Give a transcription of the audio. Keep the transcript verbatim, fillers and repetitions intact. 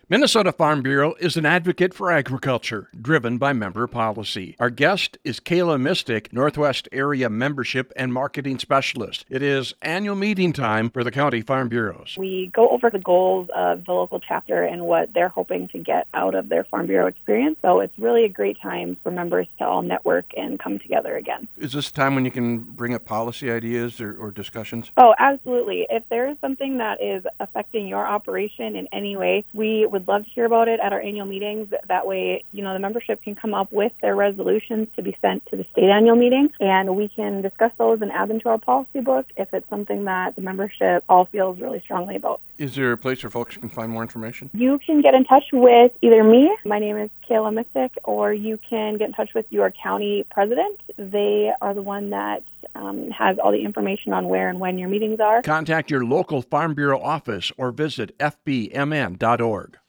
Minnesota Farm Bureau is an advocate for agriculture, driven by member policy. Our guest is Kayla Mystic, Northwest Area Membership and Marketing Specialist. It is annual meeting time for the county farm bureaus. We go over the goals of the local chapter and what they're hoping to get out of their Farm Bureau experience. So it's really a great time for members to all network and come together again. Is this a time when you can bring up policy ideas or, or discussions? Oh, absolutely. If there is something that is affecting your operation in any way, we would love to hear about it at our annual meetings. That way, you know, the membership can come up with their resolutions to be sent to the state annual meeting, and we can discuss those and add them to our policy book if it's something that the membership all feels really strongly about. Is there a place where folks can find more information? You can get in touch with either me, my name is Kayla Mystic, or you can get in touch with your county president. They are the one that um, has all the information on where and when your meetings are. Contact your local Farm Bureau office or visit f b m n dot org.